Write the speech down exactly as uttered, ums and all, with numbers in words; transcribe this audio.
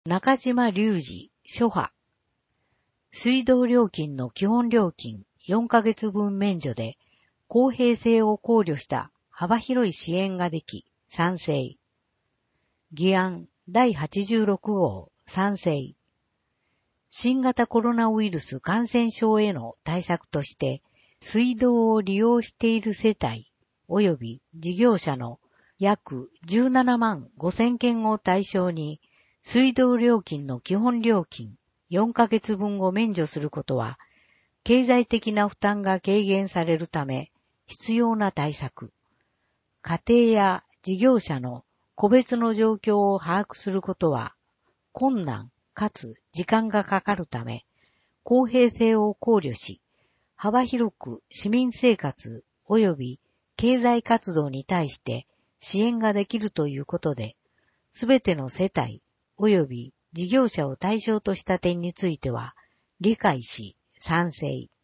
中島隆二、諸派。水道料金の基本料金よんかげつぶん免除で、公平性を考慮した幅広い支援ができ、賛成。議案だいはちじゅうろく号、賛成。新型コロナウイルス感染症への対策として、水道を利用している世帯及び事業者の約じゅうななまんごせんけんを対象に、水道料金の基本料金よんかげつぶんを免除することは、経済的な負担が軽減されるため、必要な対策。家庭や事業者の個別の状況を把握することは、困難かつ時間がかかるため、公平性を考慮し、幅広く市民生活及び経済活動に対して支援ができるということで、すべての世帯及び事業者を対象とした点については理解し賛成。